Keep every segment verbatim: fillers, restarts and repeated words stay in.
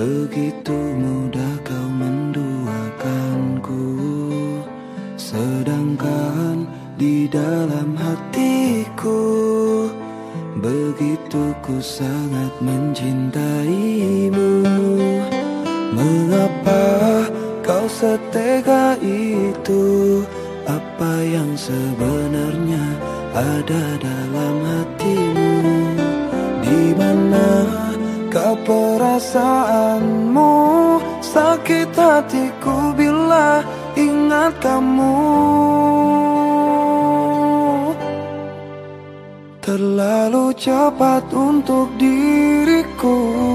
Begitu mudah kau menduakanku, sedangkan di dalam hatiku begitu ku sangat mencintaimu. Mengapa kau setega itu? Apa yang sebenarnya ada dalam hatimu? Di mana kau perasaanmu? Sakit hatiku bila ingat kamu. Terlalu cepat untuk diriku,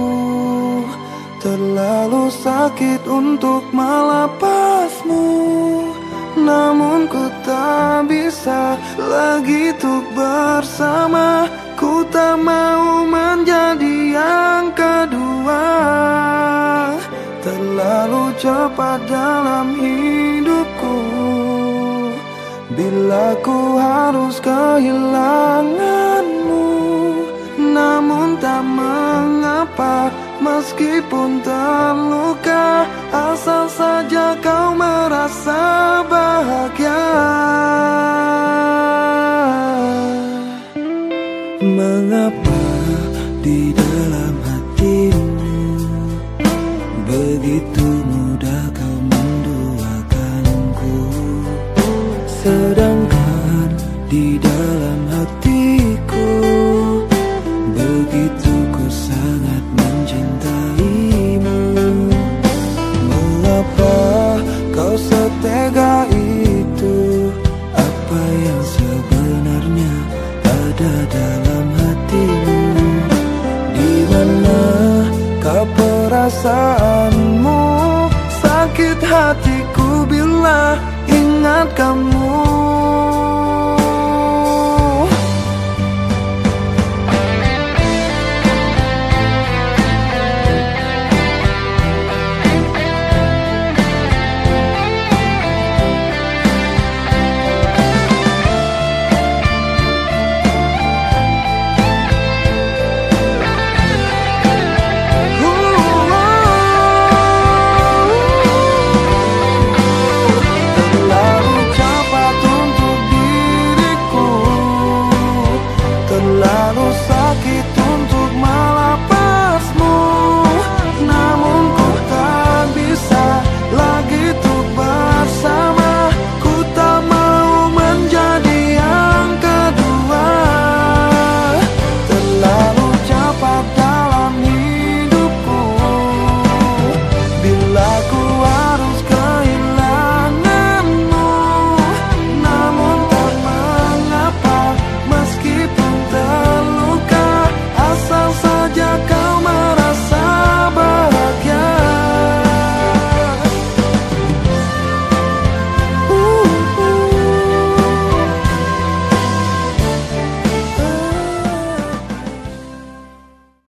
terlalu sakit untuk melepasmu. Namun ku tak bisa lagi untuk bersama. Ku tak mau menjadi yang kedua. Terlalu cepat dalam hidupku, bila ku harus kehilanganmu. Namun tak mengapa, meskipun terluka, asal saja kau merasa bahagia.